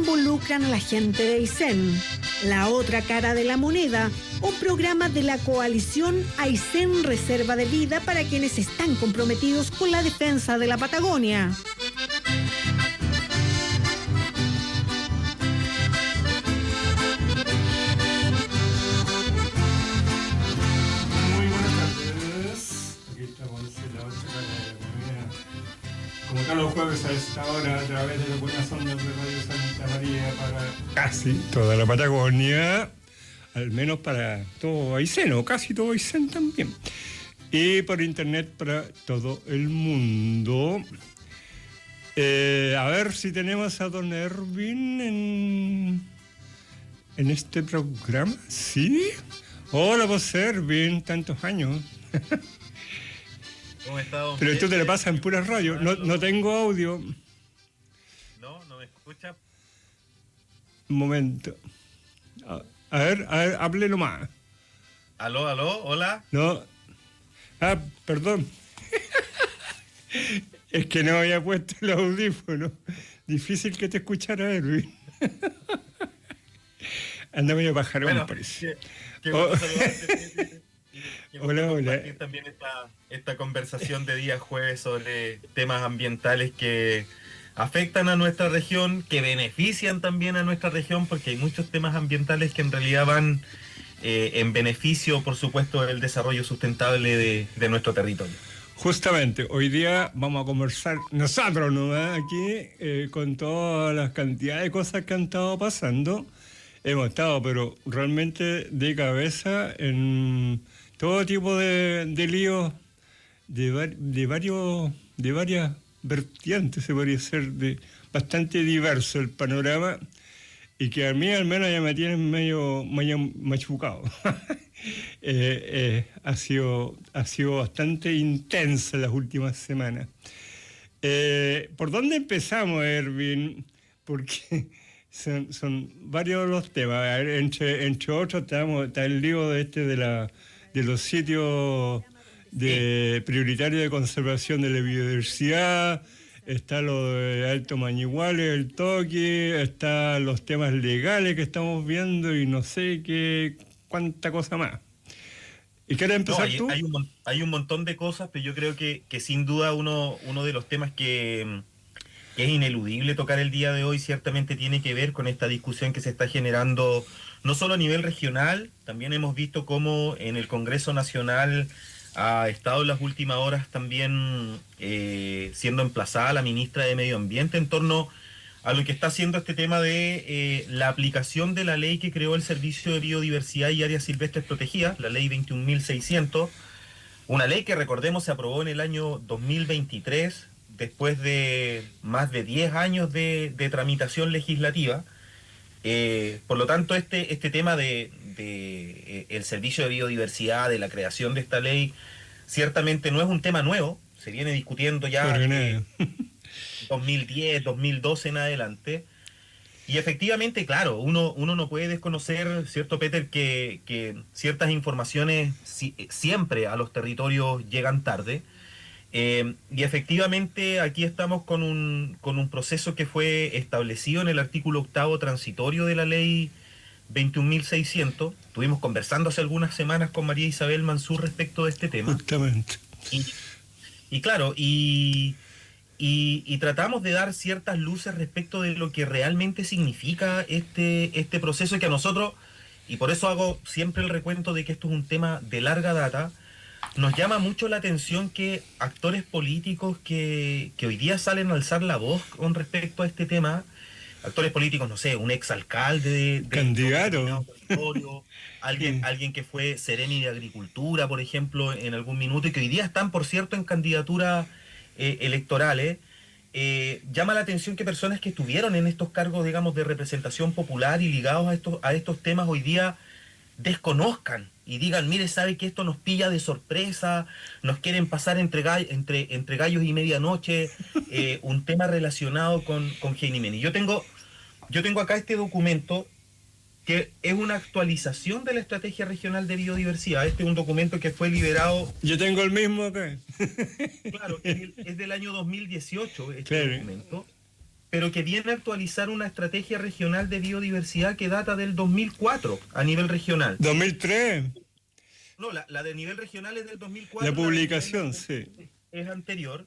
involucran a la gente de Aysén. La otra cara de la moneda, un programa de la coalición Aysén Reserva de Vida para quienes están comprometidos con la defensa de la Patagonia. Como todos los jueves a esta hora, a través de las buenas ondas de Radio Santa María para casi toda la Patagonia, al menos para todo Aysén, o casi todo Aysén también. Y por internet para todo el mundo. A ver si tenemos a don Erwin en este programa. ¿Sí? Hola, vos Erwin, tantos años. ¿Cómo está, don Pero Pepe? esto te lo pasa en pura radio. No tengo audio. No me escucha. Un momento. A ver, hable nomás. Aló, hola. No. Perdón. Es que no había puesto el audífono. Difícil que te escuchara, Erwin. Anda medio pajarón, Bueno, parece. Qué bueno saludarte. Hola. Compartir también esta conversación de día jueves sobre temas ambientales que afectan a nuestra región, que benefician también a nuestra región, porque hay muchos temas ambientales que en realidad van en beneficio, por supuesto, del desarrollo sustentable de nuestro territorio. Justamente, hoy día vamos a conversar nosotros, ¿no? Aquí, con todas las cantidades de cosas que han estado pasando. Hemos estado, pero realmente de cabeza en todo tipo de líos de varias vertientes, se podría ser bastante diverso el panorama, y que a mí al menos ya me tienen medio machucado. Ha sido bastante intensa las últimas semanas. ¿Por dónde empezamos, Erwin? Porque son varios los temas. A ver, entre otros está el lío de los sitios prioritarios de conservación de la biodiversidad. Está lo de Alto Mañiguales, el Toqui, están los temas legales que estamos viendo y no sé cuánta cosa más. ¿Y quieres empezar tú? Hay un montón de cosas, pero yo creo que sin duda uno de los temas que es ineludible tocar el día de hoy ciertamente tiene que ver con esta discusión que se está generando no solo a nivel regional. También hemos visto cómo en el Congreso Nacional ha estado en las últimas horas también siendo emplazada la ministra de Medio Ambiente en torno a lo que está haciendo este tema de la aplicación de la ley que creó el Servicio de Biodiversidad y Áreas Silvestres Protegidas, la ley 21.600, una ley que, recordemos, se aprobó en el año 2023, después de más de 10 años de tramitación legislativa. Por lo tanto, este tema de el Servicio de Biodiversidad, de la creación de esta ley, ciertamente no es un tema nuevo, se viene discutiendo ya 2010, 2012 en adelante. Y efectivamente, claro, uno no puede desconocer, ¿cierto, Peter?, que ciertas informaciones siempre a los territorios llegan tarde. Y efectivamente aquí estamos con un proceso que fue establecido en el artículo 8º transitorio de la ley 21.600. Estuvimos conversando hace algunas semanas con María Isabel Mansur respecto de este tema. Justamente. Y claro, y tratamos de dar ciertas luces respecto de lo que realmente significa este proceso, que a nosotros, y por eso hago siempre el recuento de que esto es un tema de larga data, nos llama mucho la atención que actores políticos que hoy día salen a alzar la voz con respecto a este tema, actores políticos, no sé, un exalcalde de candidato, alguien que fue seremi de Agricultura, por ejemplo, en algún minuto, y que hoy día están, por cierto, en candidaturas electorales. Llama la atención que personas que estuvieron en estos cargos, digamos, de representación popular y ligados a estos temas hoy día desconozcan y digan, mire, sabe que esto nos pilla de sorpresa, nos quieren pasar entre gallos y medianoche, un tema relacionado con Génimen. Yo tengo acá este documento que es una actualización de la Estrategia Regional de Biodiversidad. Este es un documento que fue liberado... Yo tengo el mismo acá. Claro, es del año 2018 este claro. documento. pero que viene a actualizar una estrategia regional de biodiversidad que data del 2004 a nivel regional. 2003. No, la de nivel regional es del 2004. La publicación, sí. Es anterior.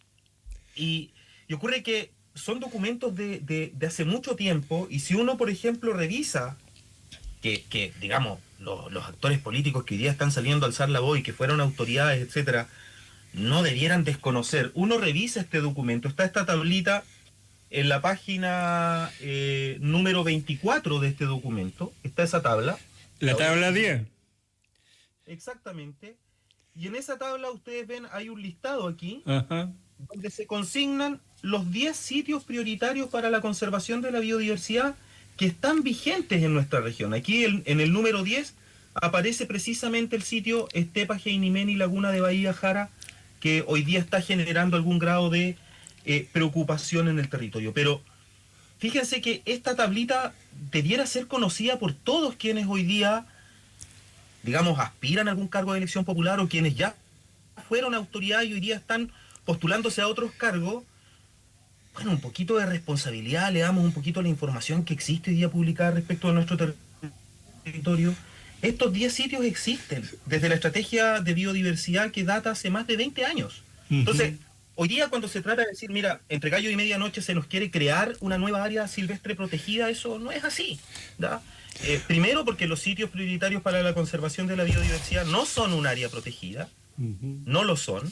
Y ocurre que son documentos de hace mucho tiempo, y si uno, por ejemplo, revisa que digamos, los actores políticos que hoy día están saliendo a alzar la voz y que fueron autoridades, etcétera, no debieran desconocer. Uno revisa este documento, está esta tablita en la página número 24 de este documento, está esa tabla. La tabla 10. Exactamente. Y en esa tabla ustedes ven, hay un listado aquí, Ajá. donde se consignan los 10 sitios prioritarios para la conservación de la biodiversidad que están vigentes en nuestra región. Aquí en el número 10 aparece precisamente el sitio Estepa Heinimeni, Laguna de Bahía Jara, que hoy día está generando algún grado de preocupación en el territorio. Pero fíjense que esta tablita debiera ser conocida por todos quienes hoy día, digamos, aspiran a algún cargo de elección popular, o quienes ya fueron autoridad y hoy día están postulándose a otros cargos. Bueno, un poquito de responsabilidad, le damos un poquito a la información que existe hoy día publicada respecto de nuestro territorio. Estos 10 sitios existen desde la estrategia de biodiversidad que data hace más de 20 años. Entonces, hoy día cuando se trata de decir, mira, entre gallo y medianoche se nos quiere crear una nueva área silvestre protegida, eso no es así, ¿da? Primero porque los sitios prioritarios para la conservación de la biodiversidad no son un área protegida, no lo son.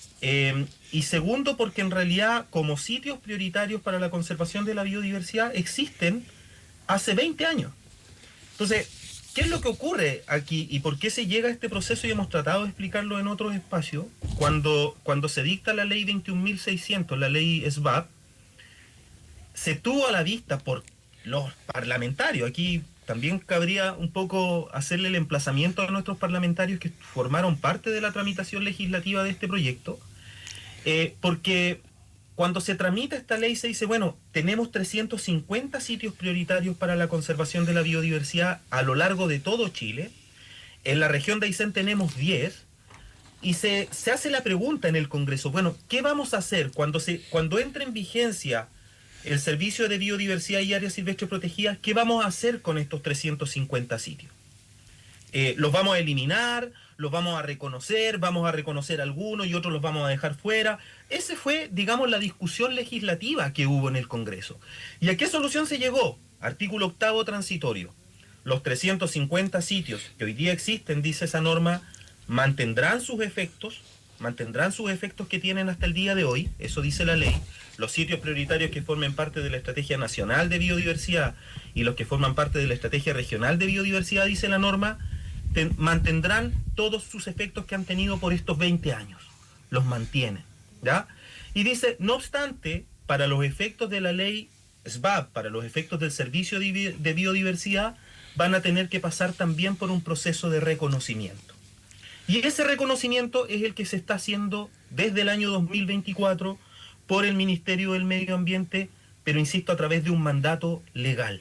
Y segundo porque en realidad como sitios prioritarios para la conservación de la biodiversidad existen hace 20 años. Entonces, ¿qué es lo que ocurre aquí y por qué se llega a este proceso? Y hemos tratado de explicarlo en otros espacios. Cuando se dicta la ley 21.600, la ley SBAP, se tuvo a la vista por los parlamentarios. Aquí también cabría un poco hacerle el emplazamiento a nuestros parlamentarios que formaron parte de la tramitación legislativa de este proyecto, porque cuando se tramita esta ley se dice, bueno, tenemos 350 sitios prioritarios para la conservación de la biodiversidad a lo largo de todo Chile. En la región de Aysén tenemos 10, y se hace la pregunta en el Congreso, bueno, ¿qué vamos a hacer cuando entre en vigencia el Servicio de Biodiversidad y Áreas Silvestres Protegidas? ¿Qué vamos a hacer con estos 350 sitios? ¿Los vamos a eliminar? ¿Los vamos a reconocer? ¿Vamos a reconocer algunos y otros los vamos a dejar fuera? Esa fue, digamos, la discusión legislativa que hubo en el Congreso. ¿Y a qué solución se llegó? Artículo 8º transitorio. Los 350 sitios que hoy día existen, dice esa norma, mantendrán sus efectos que tienen hasta el día de hoy, eso dice la ley. Los sitios prioritarios que formen parte de la Estrategia Nacional de Biodiversidad y los que forman parte de la Estrategia Regional de Biodiversidad, dice la norma, mantendrán todos sus efectos que han tenido por estos 20 años. Los mantienen, ¿ya? Y dice, no obstante, para los efectos de la ley SBAP, para los efectos del Servicio de Biodiversidad, van a tener que pasar también por un proceso de reconocimiento. Y ese reconocimiento es el que se está haciendo desde el año 2024 por el Ministerio del Medio Ambiente, pero insisto, a través de un mandato legal,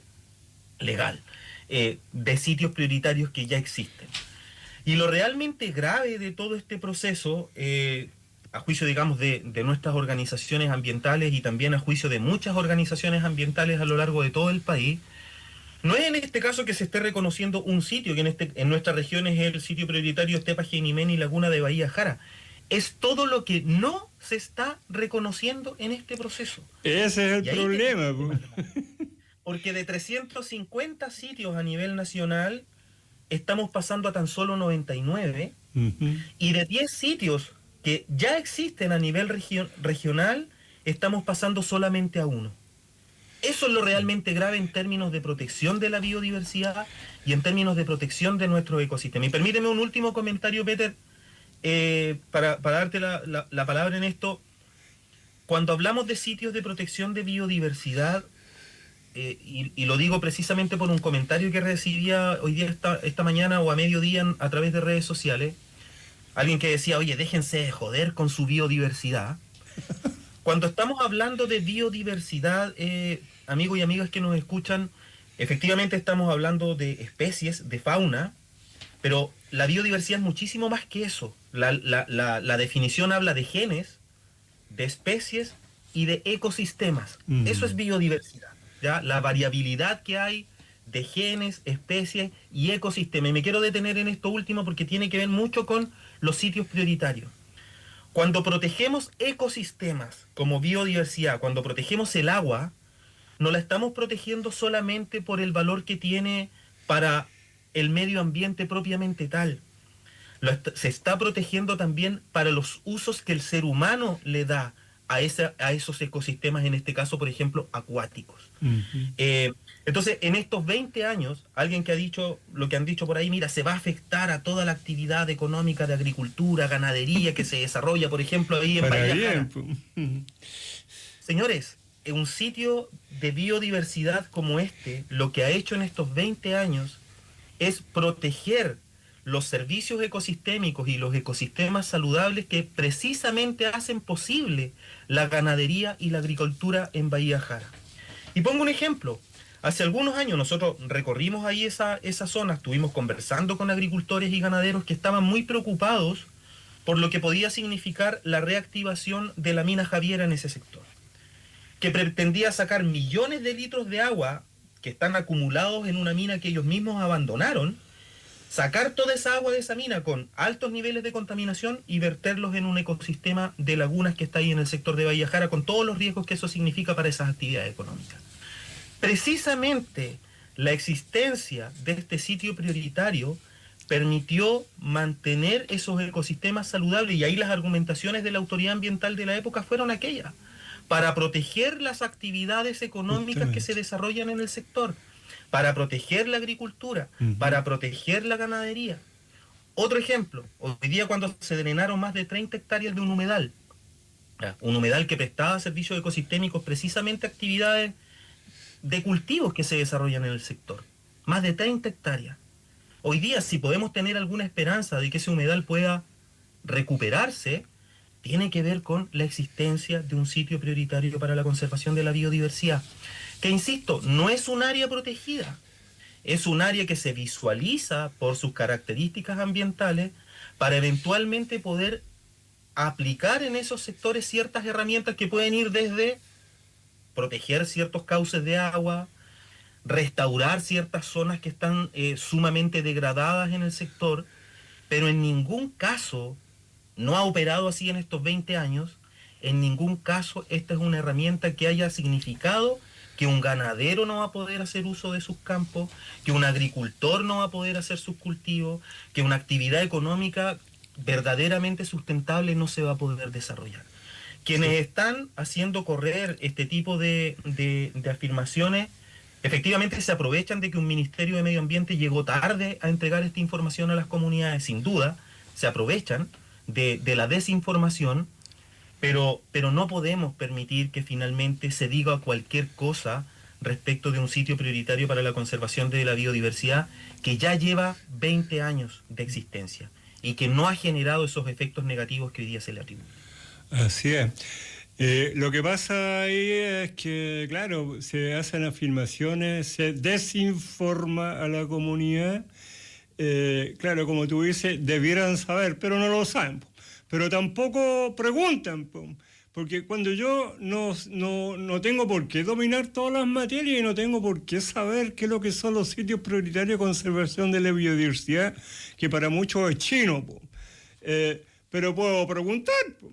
de sitios prioritarios que ya existen. Y lo realmente grave de todo este proceso, a juicio, digamos, de nuestras organizaciones ambientales y también a juicio de muchas organizaciones ambientales a lo largo de todo el país, no es en este caso que se esté reconociendo un sitio, que en nuestra región es el sitio prioritario Estepa Heinimeni, Laguna de Bahía Jara. Es todo lo que no se está reconociendo en este proceso. Ese es el problema. Porque de 350 sitios a nivel nacional, estamos pasando a tan solo 99, y de 10 sitios que ya existen a nivel regional, estamos pasando solamente a 1. Eso es lo realmente grave en términos de protección de la biodiversidad y en términos de protección de nuestro ecosistema. Y permíteme un último comentario, Peter, para darte la palabra en esto. Cuando hablamos de sitios de protección de biodiversidad, y lo digo precisamente por un comentario que recibía hoy día, esta mañana o a mediodía a través de redes sociales, alguien que decía, oye, déjense de joder con su biodiversidad. Cuando estamos hablando de biodiversidad, amigos y amigas que nos escuchan, efectivamente estamos hablando de especies, de fauna, pero la biodiversidad es muchísimo más que eso. La definición habla de genes, de especies y de ecosistemas. Eso es biodiversidad, ¿ya? La variabilidad que hay de genes, especies y ecosistemas. Y me quiero detener en esto último porque tiene que ver mucho con los sitios prioritarios. Cuando protegemos ecosistemas como biodiversidad, cuando protegemos el agua, no la estamos protegiendo solamente por el valor que tiene para el medio ambiente propiamente tal. Se está protegiendo también para los usos que el ser humano le da a esos ecosistemas, en este caso, por ejemplo, acuáticos. Entonces, en estos 20 años, alguien que ha dicho lo que han dicho por ahí, mira, se va a afectar a toda la actividad económica de agricultura, ganadería que se desarrolla, por ejemplo, ahí en Bahía Jara. Señores, en un sitio de biodiversidad como este, lo que ha hecho en estos 20 años es proteger los servicios ecosistémicos y los ecosistemas saludables que precisamente hacen posible la ganadería y la agricultura en Bahía Jara. Y pongo un ejemplo. Hace algunos años nosotros recorrimos ahí esa zona, estuvimos conversando con agricultores y ganaderos que estaban muy preocupados por lo que podía significar la reactivación de la mina Javiera en ese sector, que pretendía sacar millones de litros de agua que están acumulados en una mina que ellos mismos abandonaron, sacar toda esa agua de esa mina con altos niveles de contaminación y verterlos en un ecosistema de lagunas que está ahí en el sector de Bahía Jara, con todos los riesgos que eso significa para esas actividades económicas. Precisamente la existencia de este sitio prioritario permitió mantener esos ecosistemas saludables, y ahí las argumentaciones de la autoridad ambiental de la época fueron aquellas, para proteger las actividades económicas que se desarrollan en el sector, para proteger la agricultura, para proteger la ganadería. Otro ejemplo, hoy día cuando se drenaron más de 30 hectáreas de un humedal que prestaba servicios ecosistémicos, precisamente actividades de cultivos que se desarrollan en el sector, más de 30 hectáreas. Hoy día, si podemos tener alguna esperanza de que ese humedal pueda recuperarse, tiene que ver con la existencia de un sitio prioritario para la conservación de la biodiversidad, que, insisto, no es un área protegida, es un área que se visualiza por sus características ambientales para eventualmente poder aplicar en esos sectores ciertas herramientas que pueden ir desde proteger ciertos cauces de agua, restaurar ciertas zonas que están sumamente degradadas en el sector, pero en ningún caso, no ha operado así en estos 20 años, en ningún caso esta es una herramienta que haya significado que un ganadero no va a poder hacer uso de sus campos, que un agricultor no va a poder hacer sus cultivos, que una actividad económica verdaderamente sustentable no se va a poder desarrollar. Quienes están haciendo correr este tipo de afirmaciones, efectivamente se aprovechan de que un Ministerio de Medio Ambiente llegó tarde a entregar esta información a las comunidades, sin duda, se aprovechan de la desinformación, pero no podemos permitir que finalmente se diga cualquier cosa respecto de un sitio prioritario para la conservación de la biodiversidad que ya lleva 20 años de existencia y que no ha generado esos efectos negativos que hoy día se le atribuyen. Así es. Lo que pasa ahí es que, claro, se hacen afirmaciones, se desinforma a la comunidad. Claro, como tú dices, debieran saber, pero no lo saben. Pero tampoco preguntan, porque cuando yo no tengo por qué dominar todas las materias y no tengo por qué saber qué es lo que son los sitios prioritarios de conservación de la biodiversidad, que para muchos es chino, pero puedo preguntar,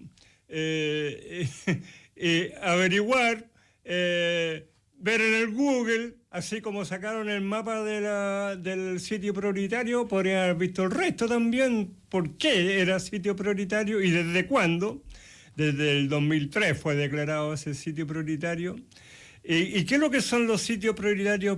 averiguar, ver en el Google, así como sacaron el mapa del sitio prioritario, podrían haber visto el resto también, por qué era sitio prioritario y desde cuándo. Desde el 2003 fue declarado ese sitio prioritario. ¿Y qué es lo que son los sitios prioritarios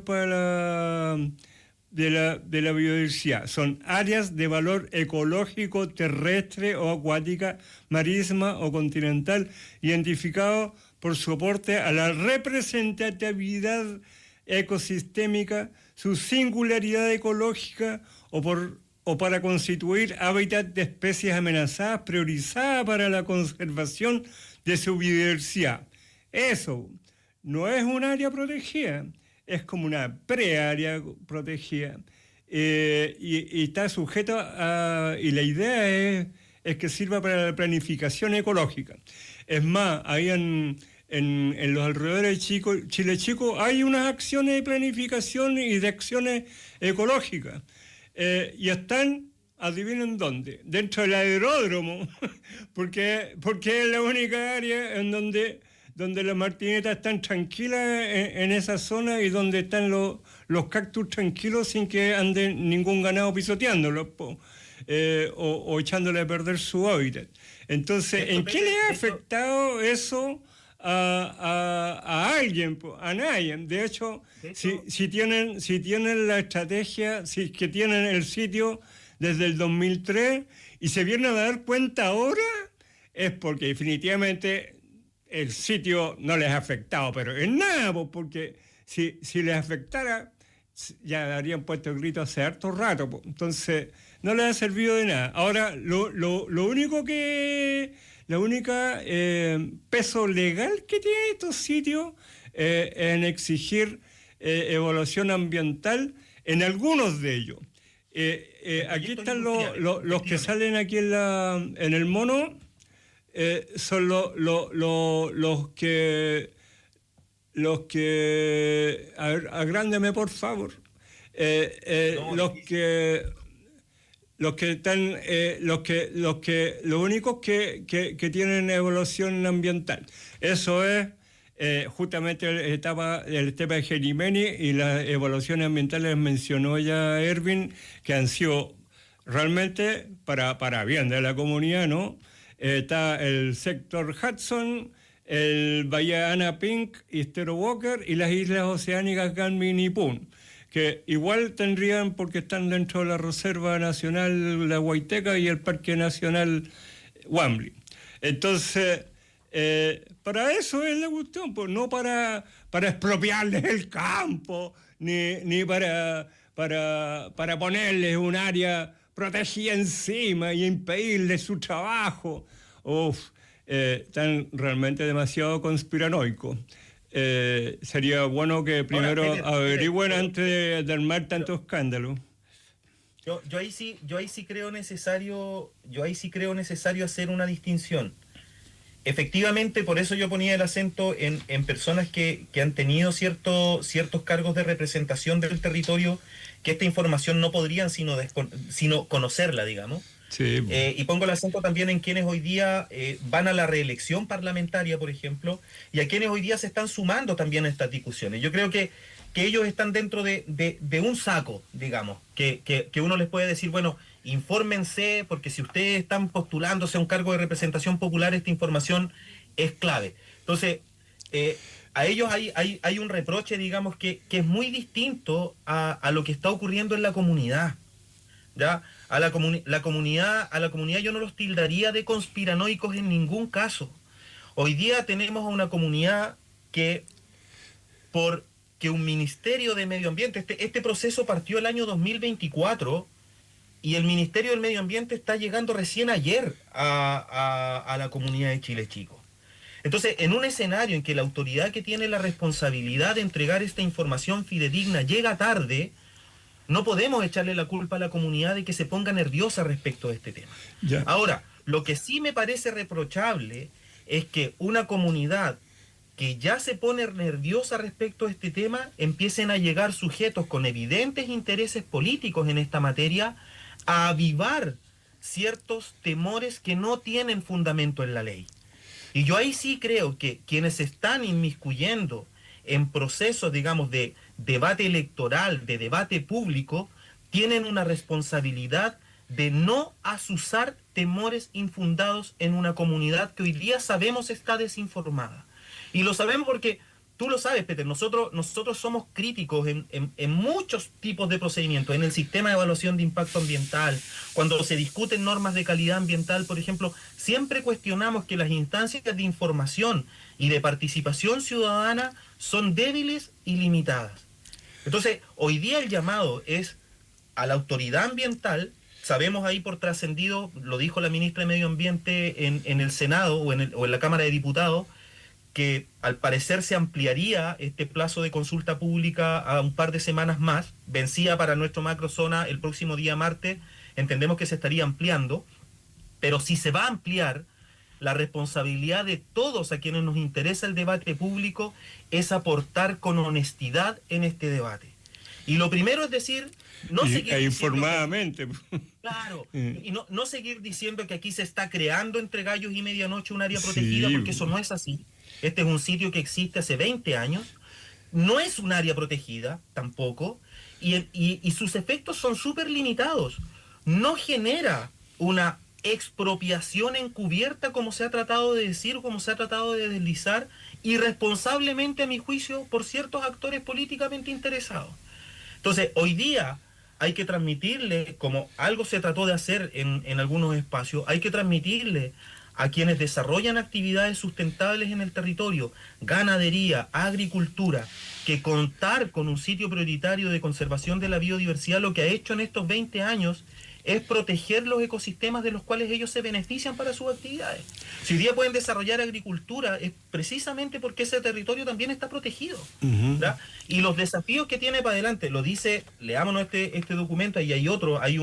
de la biodiversidad? Son áreas de valor ecológico terrestre o acuática, marítima o continental, identificados por su aporte a la representatividad ecosistémica, su singularidad ecológica o para constituir hábitat de especies amenazadas priorizadas para la conservación de su biodiversidad. Eso no es un área protegida, es como una preárea protegida y está sujeto y la idea es que sirva para la planificación ecológica. Es más, habían en los alrededores de Chile Chico hay unas acciones de planificación y de acciones ecológicas. Y están, adivinen dónde, dentro del aeródromo, porque es la única área en donde las martinetas están tranquilas en esa zona y donde están los cactus tranquilos sin que ande ningún ganado pisoteándolos o echándole a perder su hábitat. Entonces, ¿en qué le ha afectado eso a alguien? A nadie. De hecho, si tienen la estrategia, si que tienen el sitio desde el 2003 y se vienen a dar cuenta ahora, es porque definitivamente el sitio no les ha afectado, pero en nada, porque si les afectara, ya habrían puesto el grito hace harto rato. Entonces, no les ha servido de nada. Ahora, lo único la única peso legal que tienen estos sitios en exigir evaluación ambiental en algunos de ellos. Aquí están los que salen aquí en el mono, son los que a ver, agrándeme por favor, los únicos que tienen evaluación ambiental. Eso es justamente el tema de Gerimeni, y las evaluaciones ambientales mencionó ya Erwin, que han sido realmente para bien de la comunidad, ¿no? Está el sector Hudson, el Bahía Ana Pink y Stero Walker, y las islas oceánicas Ganmin y Pun, que igual tendrían, porque están dentro de la Reserva Nacional La Huayteca y el Parque Nacional Wambley. Entonces, para eso es la cuestión, pues, no para expropiarles el campo, ni para ponerles un área protegida encima y impedirles su trabajo. Están realmente demasiado conspiranoicos. Sería bueno que primero averigüen antes de armar tanto escándalo. Yo ahí sí creo necesario hacer una distinción. Efectivamente, por eso yo ponía el acento en personas que han tenido ciertos cargos de representación del territorio, que esta información no podrían sino conocerla, digamos. Sí. Y pongo el acento también en quienes hoy día van a la reelección parlamentaria, por ejemplo, y a quienes hoy día se están sumando también a estas discusiones. Yo creo que ellos están dentro de un saco, digamos, que uno les puede decir, bueno, infórmense, porque si ustedes están postulándose a un cargo de representación popular, esta información es clave. Entonces, a ellos hay un reproche, digamos, que es muy distinto a lo que está ocurriendo en la comunidad. ¿Ya? A la comunidad yo no los tildaría de conspiranoicos en ningún caso. Hoy día tenemos a una comunidad que un Ministerio de Medio Ambiente, este proceso partió el año 2024 y el Ministerio del Medio Ambiente está llegando recién ayer a la comunidad de Chile Chico. Entonces, en un escenario en que la autoridad que tiene la responsabilidad de entregar esta información fidedigna llega tarde, no podemos echarle la culpa a la comunidad de que se ponga nerviosa respecto a este tema. Ya. Ahora, lo que sí me parece reprochable es que una comunidad que ya se pone nerviosa respecto a este tema, empiecen a llegar sujetos con evidentes intereses políticos en esta materia a avivar ciertos temores que no tienen fundamento en la ley. Y yo ahí sí creo que quienes se están inmiscuyendo en procesos, digamos, de debate electoral, de debate público, tienen una responsabilidad de no azuzar temores infundados en una comunidad que hoy día sabemos está desinformada. Y lo sabemos porque, tú lo sabes, Peter, nosotros somos críticos en muchos tipos de procedimientos, en el sistema de evaluación de impacto ambiental, cuando se discuten normas de calidad ambiental, por ejemplo, siempre cuestionamos que las instancias de información y de participación ciudadana son débiles y limitadas. Entonces, hoy día el llamado es a la autoridad ambiental. Sabemos ahí por trascendido, lo dijo la ministra de Medio Ambiente en el Senado o en la Cámara de Diputados, que al parecer se ampliaría este plazo de consulta pública a un par de semanas más, vencía para nuestro macrozona el próximo día martes, entendemos que se estaría ampliando, pero si se va a ampliar, la responsabilidad de todos a quienes nos interesa el debate público es aportar con honestidad en este debate. Y lo primero es decir, no seguir informadamente. Claro, y no seguir diciendo que aquí se está creando entre gallos y medianoche un área protegida, porque eso no es así. Este es un sitio que existe hace 20 años, no es un área protegida tampoco, y sus efectos son súper limitados. No genera una expropiación encubierta, como se ha tratado de decir, como se ha tratado de deslizar, irresponsablemente, a mi juicio, por ciertos actores políticamente interesados. Entonces, hoy día hay que transmitirle, como algo se trató de hacer en algunos espacios, hay que transmitirle a quienes desarrollan actividades sustentables en el territorio, ganadería, agricultura, que contar con un sitio prioritario de conservación de la biodiversidad lo que ha hecho en estos 20 años es proteger los ecosistemas de los cuales ellos se benefician para sus actividades. Si hoy día pueden desarrollar agricultura, es precisamente porque ese territorio también está protegido. ¿Verdad? Y los desafíos que tiene para adelante, lo dice, leámonos este documento, y hay otro, hay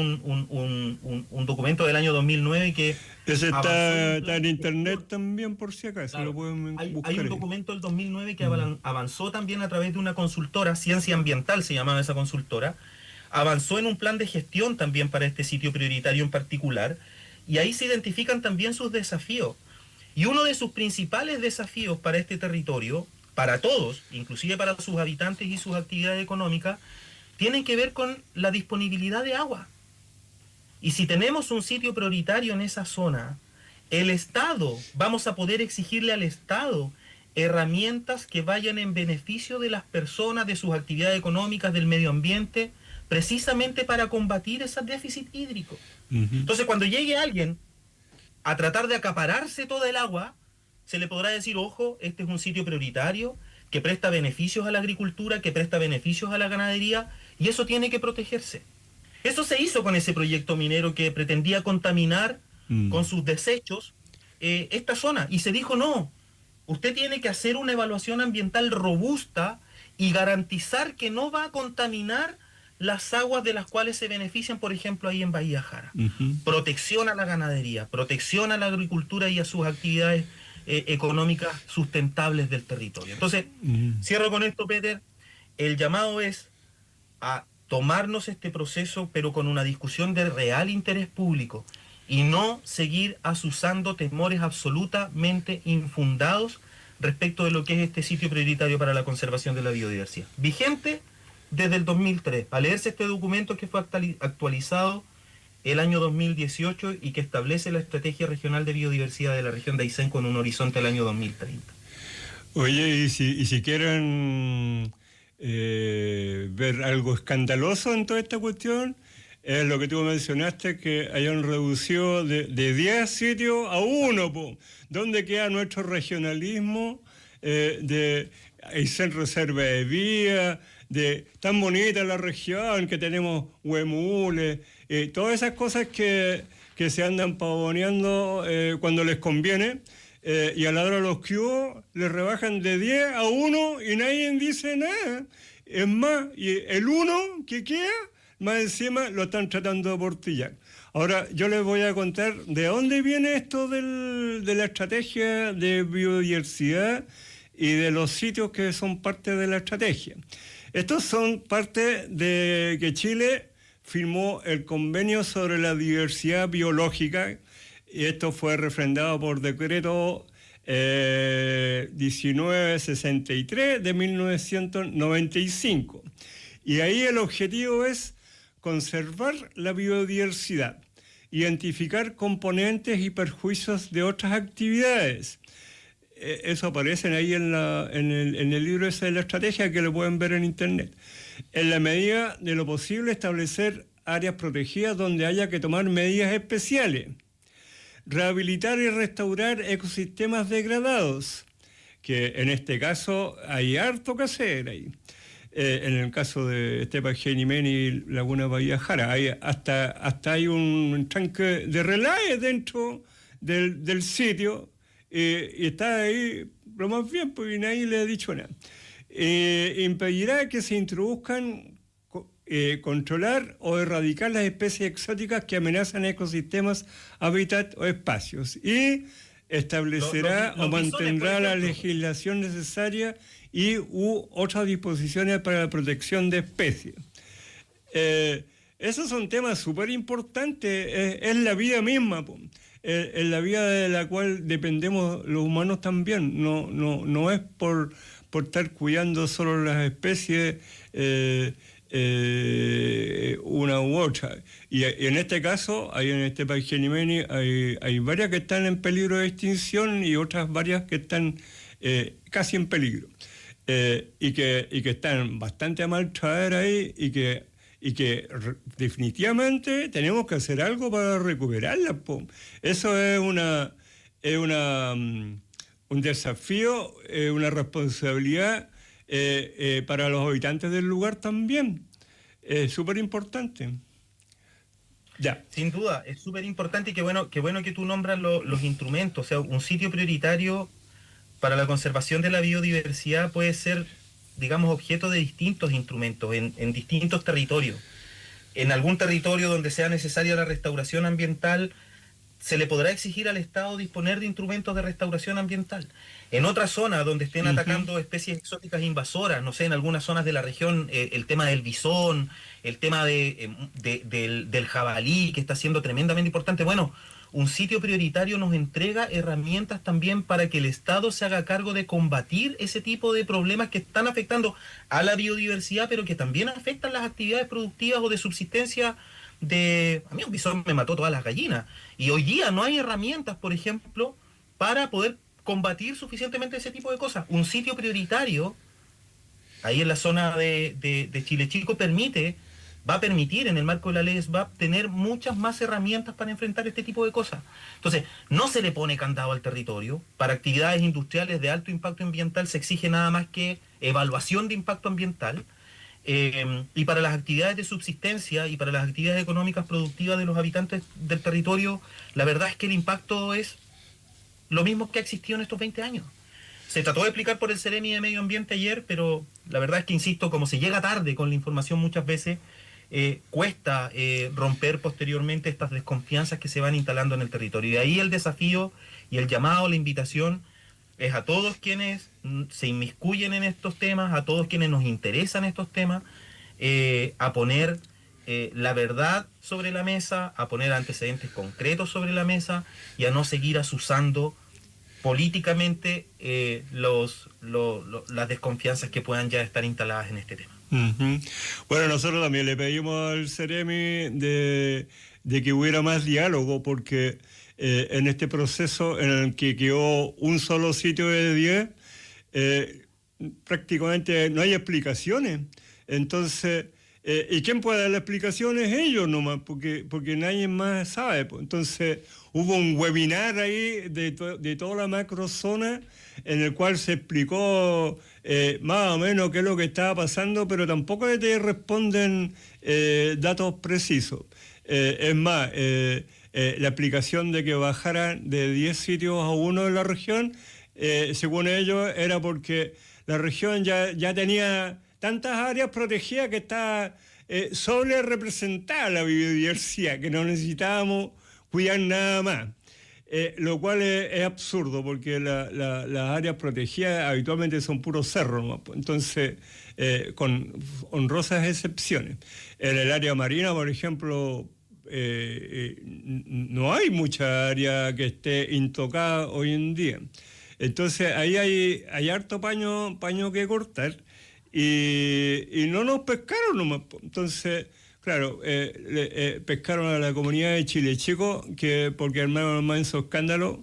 un documento del año 2009 que... Ese está en internet también, por si acaso, claro, lo pueden buscar. Hay un documento del 2009 que avanzó también a través de una consultora, Ciencia Ambiental se llamaba esa consultora, avanzó en un plan de gestión también para este sitio prioritario en particular, y ahí se identifican también sus desafíos. Y uno de sus principales desafíos para este territorio, para todos, inclusive para sus habitantes y sus actividades económicas, tienen que ver con la disponibilidad de agua. Y si tenemos un sitio prioritario en esa zona, el Estado, vamos a poder exigirle al Estado herramientas que vayan en beneficio de las personas, de sus actividades económicas, del medio ambiente, precisamente para combatir ese déficit hídrico. Entonces, cuando llegue alguien a tratar de acapararse toda el agua, se le podrá decir, ojo, este es un sitio prioritario, que presta beneficios a la agricultura, que presta beneficios a la ganadería, y eso tiene que protegerse. Eso se hizo con ese proyecto minero que pretendía contaminar con sus desechos esta zona, y se dijo, no, usted tiene que hacer una evaluación ambiental robusta y garantizar que no va a contaminar las aguas de las cuales se benefician, por ejemplo, ahí en Bahía Jara. Protección a la ganadería, protección a la agricultura y a sus actividades económicas sustentables del territorio. Entonces, cierro con esto, Peter. El llamado es a tomarnos este proceso, pero con una discusión de real interés público, y no seguir azuzando temores absolutamente infundados respecto de lo que es este sitio prioritario para la conservación de la biodiversidad. Vigente desde el 2003, a leerse este documento que fue actualizado el año 2018 y que establece la Estrategia Regional de Biodiversidad de la región de Aysén con un horizonte al año 2030. Oye, y si quieren ver algo escandaloso en toda esta cuestión, es lo que tú mencionaste, que hayan reducido de 10 sitios a 1. ¿Dónde queda nuestro regionalismo de Aysén Reserva de Vía? De tan bonita la región, que tenemos huemules, todas esas cosas que se andan pavoneando cuando les conviene, y a la hora de los que hubo, les rebajan de 10 a 1 y nadie dice nada. Es más, y el 1 que queda, más encima lo están tratando de aportillar. Ahora, yo les voy a contar de dónde viene esto de la estrategia de biodiversidad y de los sitios que son parte de la estrategia. Estos son parte de que Chile firmó el convenio sobre la diversidad biológica, y esto fue refrendado por decreto 1963 de 1995. Y ahí el objetivo es conservar la biodiversidad, identificar componentes y perjuicios de otras actividades. Eso aparece ahí en el libro ese de la estrategia, que lo pueden ver en internet. En la medida de lo posible, establecer áreas protegidas donde haya que tomar medidas especiales. Rehabilitar y restaurar ecosistemas degradados, que en este caso hay harto que hacer ahí. En el caso de Estepa Genimén y Laguna Bahía Jara, hasta hay un tranque de relaves dentro del sitio, y está ahí lo más bien, porque nadie le ha dicho nada. Impedirá que se introduzcan, controlar o erradicar las especies exóticas que amenazan ecosistemas, hábitat o espacios. Y establecerá o mantendrá la legislación necesaria u otras disposiciones para la protección de especies. Esos son temas súper importantes, es la vida misma, es la vida de la cual dependemos los humanos también, no es por estar cuidando solo las especies una u otra. Y en este caso, en este Paigenimeni, hay varias que están en peligro de extinción y otras varias que están casi en peligro. Y que están bastante a mal traer ahí y que definitivamente tenemos que hacer algo para recuperarlas. Eso es un desafío, una responsabilidad para los habitantes del lugar también. Es súper importante. Ya. Sin duda, es súper importante y qué bueno que tú nombras los instrumentos. O sea, un sitio prioritario para la conservación de la biodiversidad puede ser, digamos, objeto de distintos instrumentos en distintos territorios. En algún territorio donde sea necesaria la restauración ambiental, se le podrá exigir al Estado disponer de instrumentos de restauración ambiental. En otras zonas donde estén atacando especies exóticas invasoras, no sé, en algunas zonas de la región, el tema del bisón, el tema del jabalí, que está siendo tremendamente importante. Bueno, un sitio prioritario nos entrega herramientas también para que el Estado se haga cargo de combatir ese tipo de problemas que están afectando a la biodiversidad, pero que también afectan las actividades productivas o de subsistencia. A mí un bisón me mató todas las gallinas. Y hoy día no hay herramientas, por ejemplo, para poder combatir suficientemente ese tipo de cosas. Un sitio prioritario, ahí en la zona de Chile Chico, va a permitir en el marco de la ley va a tener muchas más herramientas para enfrentar este tipo de cosas. Entonces, no se le pone candado al territorio. Para actividades industriales de alto impacto ambiental se exige nada más que evaluación de impacto ambiental. Y para las actividades de subsistencia y para las actividades económicas productivas de los habitantes del territorio, la verdad es que el impacto es lo mismo que ha existido en estos 20 años. Se trató de explicar por el Ceremi de Medio Ambiente ayer, pero la verdad es que, insisto, como se llega tarde con la información muchas veces, cuesta romper posteriormente estas desconfianzas que se van instalando en el territorio. Y de ahí el desafío y el llamado, la invitación, es a todos quienes se inmiscuyen en estos temas, a todos quienes nos interesan estos temas, a poner la verdad sobre la mesa, a poner antecedentes concretos sobre la mesa y a no seguir asusando políticamente las desconfianzas que puedan ya estar instaladas en este tema. Bueno, nosotros también le pedimos al Ceremi de que hubiera más diálogo, porque en este proceso en el que quedó un solo sitio de 10, prácticamente no hay explicaciones. Entonces, ¿y quién puede dar las explicaciones? Ellos nomás, porque nadie más sabe. Entonces, hubo un webinar ahí de toda la macrozona en el cual se explicó más o menos qué es lo que estaba pasando, pero tampoco te responden datos precisos. Es más, la explicación de que bajaran de 10 sitios a 1 en la región, según ellos, era porque la región ya tenía tantas áreas protegidas que está sobre representada la biodiversidad, que no necesitábamos cuidar nada más. Lo cual es absurdo, porque las áreas protegidas habitualmente son puros cerros, ¿no? Entonces, con honrosas excepciones. En el área marina, por ejemplo, no hay mucha área que esté intocada hoy en día. Entonces, ahí hay harto paño que cortar y no nos pescaron nomás. Entonces, claro, pescaron a la comunidad de Chile Chico porque armaron más esos escándalos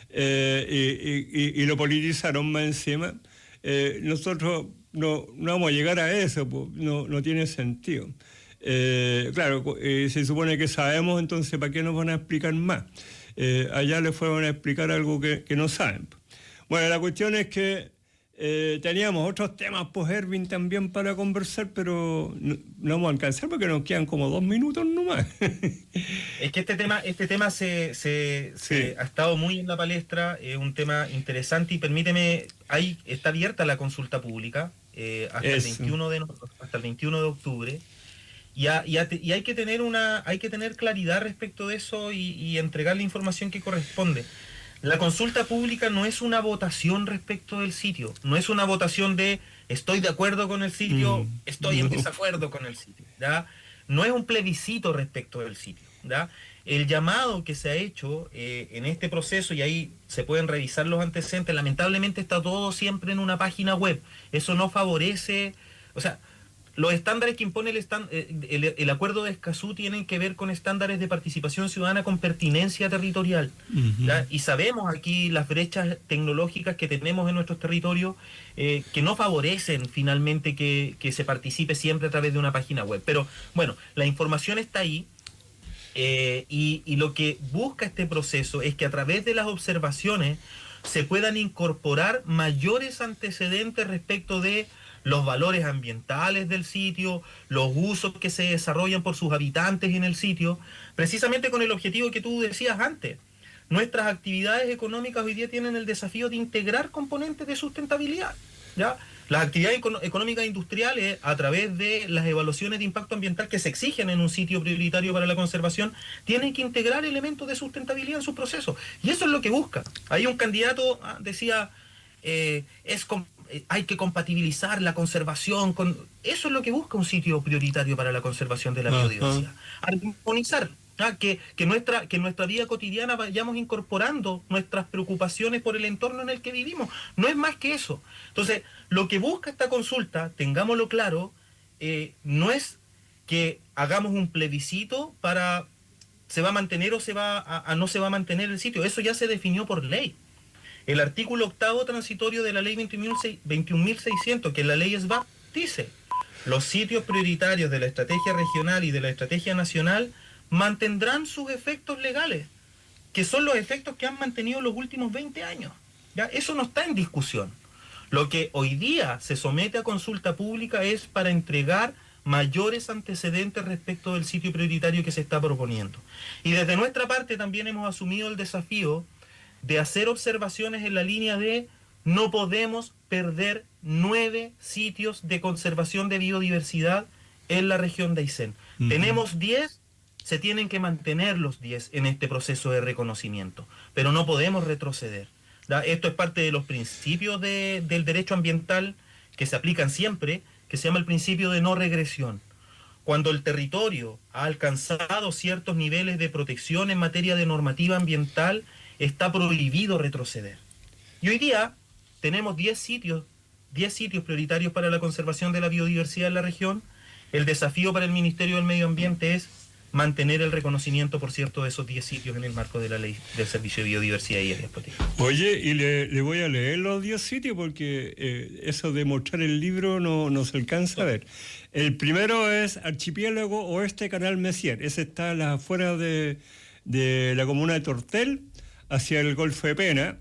y lo politizaron más encima. Nosotros no vamos a llegar a eso, pues, no tiene sentido. Claro, se supone que sabemos, entonces ¿para qué nos van a explicar más? Allá les fueron a explicar algo que no saben. Bueno, la cuestión es que teníamos otros temas, pues, Erwin, también para conversar, pero no vamos a alcanzar porque nos quedan como 2 minutos nomás. Es que este tema se ha estado muy en la palestra, es un tema interesante y permíteme, ahí está abierta la consulta pública hasta el 21 de octubre. Y hay que tener claridad respecto de eso y entregar la información que corresponde. La consulta pública no es una votación respecto del sitio, no es una votación de estoy de acuerdo con el sitio, estoy en desacuerdo con el sitio, ¿ya? No es un plebiscito respecto del sitio, ¿ya? El llamado que se ha hecho en este proceso, y ahí se pueden revisar los antecedentes, lamentablemente está todo siempre en una página web. Eso no favorece, o sea, los estándares que impone el acuerdo de Escazú tienen que ver con estándares de participación ciudadana con pertinencia territorial. ¿Ya? Y sabemos aquí las brechas tecnológicas que tenemos en nuestros territorios que no favorecen finalmente que se participe siempre a través de una página web. Pero bueno, la información está ahí. Y lo que busca este proceso es que a través de las observaciones se puedan incorporar mayores antecedentes respecto de los valores ambientales del sitio, los usos que se desarrollan por sus habitantes en el sitio, precisamente con el objetivo que tú decías antes. Nuestras actividades económicas hoy día tienen el desafío de integrar componentes de sustentabilidad, ¿ya? Las actividades económicas industriales, a través de las evaluaciones de impacto ambiental que se exigen en un sitio prioritario para la conservación, tienen que integrar elementos de sustentabilidad en sus procesos. Y eso es lo que busca. Hay un candidato, decía, hay que compatibilizar la conservación con... Eso es lo que busca un sitio prioritario para la conservación de la biodiversidad. Armonizar. Que en nuestra vida cotidiana vayamos incorporando nuestras preocupaciones por el entorno en el que vivimos. No es más que eso. Entonces, lo que busca esta consulta, tengámoslo claro, no es que hagamos un plebiscito para se va a mantener o no se va a mantener el sitio. Eso ya se definió por ley. El artículo 8º transitorio de la ley 21.600, que es la ley SBAP, dice: los sitios prioritarios de la estrategia regional y de la estrategia nacional mantendrán sus efectos legales, que son los efectos que han mantenido los últimos 20 años. ¿Ya? Eso no está en discusión. Lo que hoy día se somete a consulta pública es para entregar mayores antecedentes respecto del sitio prioritario que se está proponiendo. Y desde nuestra parte también hemos asumido el desafío de hacer observaciones en la línea de no podemos perder 9 sitios de conservación de biodiversidad en la región de Aysén. Tenemos 10, se tienen que mantener los 10 en este proceso de reconocimiento, pero no podemos retroceder. Esto es parte de los principios del derecho ambiental que se aplican siempre, que se llama el principio de no regresión. Cuando el territorio ha alcanzado ciertos niveles de protección en materia de normativa ambiental, está prohibido retroceder. Y hoy día tenemos 10 sitios prioritarios para la conservación de la biodiversidad en la región. El desafío para el Ministerio del Medio Ambiente es mantener el reconocimiento, por cierto, de esos 10 sitios en el marco de la ley del Servicio de Biodiversidad y Áreas Protegidas. Oye, y le voy a leer los 10 sitios porque eso de mostrar el libro no se alcanza a ver. El primero es Archipiélago Oeste Canal Messier. Ese está a las afueras de la comuna de Tortel, hacia el Golfo de Pena.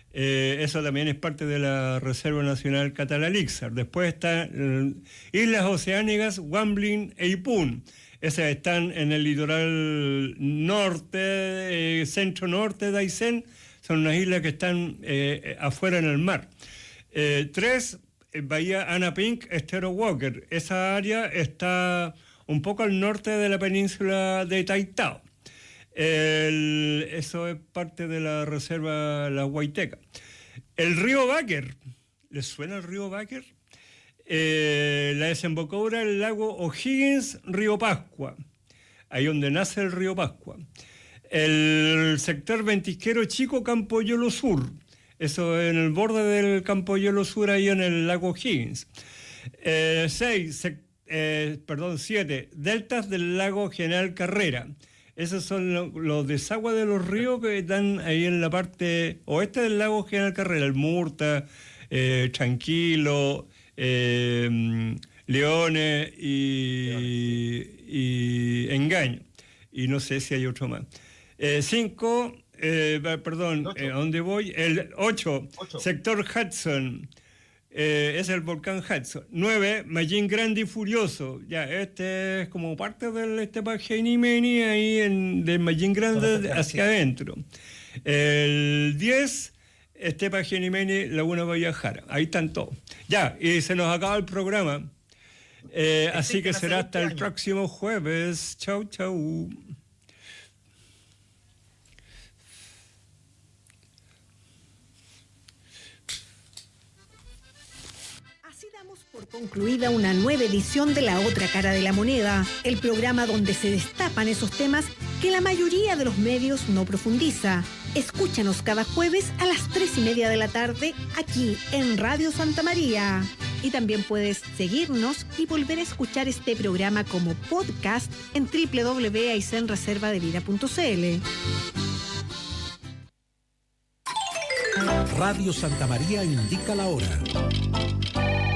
Eso también es parte de la Reserva Nacional Catalalixar. Después están Islas Oceánicas, Wamblin e Ipún. Esas están en el litoral norte, centro-norte de Aysén. Son unas islas que están afuera en el mar. 3, Bahía Ana Pink, Estero Walker. Esa área está un poco al norte de la península de Taitao. Eso es parte de la reserva La Huayteca. El río Báquer, ¿les suena el río Báquer? La desembocadura del lago O'Higgins, río Pascua, ahí donde nace el río Pascua. El sector ventisquero Chico Campoyolo Sur, eso en el borde del Campoyolo Sur, ahí en el lago O'Higgins. 7, deltas del lago General Carrera. Esos son los desagües de los ríos que están ahí en la parte oeste del lago General Carrera, el Murta, Tranquilo, Leones y Engaño. Y no sé si hay otro más. 5, ¿a dónde voy? El 8, sector Hudson. Es el volcán Hudson. 9, Mallín Grande y Furioso. Ya, este es como parte del Estepa Genimeni, ahí del Mallín Grande hacia adentro. El 10, Estepa Genimeni, Laguna Guayajara. Ahí están todos. Ya, y se nos acaba el programa. Así que será hasta el próximo jueves. Chau, chau. Concluida una nueva edición de La Otra Cara de la Moneda, el programa donde se destapan esos temas que la mayoría de los medios no profundiza. Escúchanos cada jueves a las 3:30 de la tarde aquí en Radio Santa María. Y también puedes seguirnos y volver a escuchar este programa como podcast en www.aicenreservadevida.cl. Radio Santa María indica la hora.